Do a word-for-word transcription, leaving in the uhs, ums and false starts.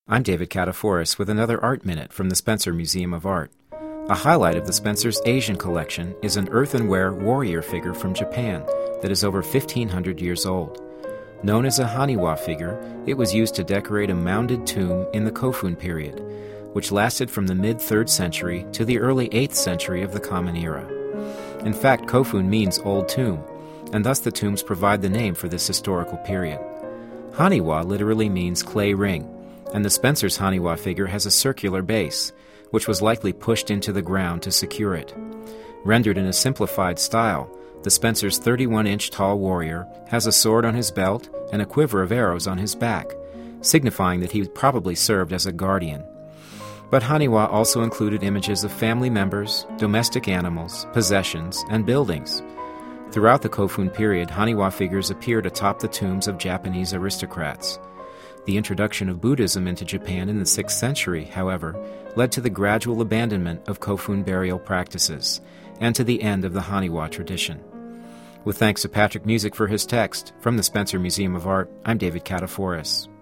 I'm David Kataforis with another Art Minute from the Spencer Museum of Art. A highlight of the Spencer's Asian collection is an earthenware warrior figure from Japan that is over fifteen hundred years old. Known as a Haniwa figure, it was used to decorate a mounded tomb in the Kofun period, which lasted from the mid-third century to the early eighth century of the Common Era. In fact, Kofun means old tomb, and thus the tombs provide the name for this historical period. Haniwa literally means clay ring, and the Spencer's Haniwa figure has a circular base, which was likely pushed into the ground to secure it. Rendered in a simplified style, the Spencer's thirty-one inch tall warrior has a sword on his belt and a quiver of arrows on his back, signifying that he probably served as a guardian. But Haniwa also included images of family members, domestic animals, possessions, and buildings. Throughout the Kofun period, Haniwa figures appeared atop the tombs of Japanese aristocrats. The introduction of Buddhism into Japan in the sixth century, however, led to the gradual abandonment of Kofun burial practices, and to the end of the Haniwa tradition. With thanks to Patrick Music for his text, from the Spencer Museum of Art, I'm David Kataforis.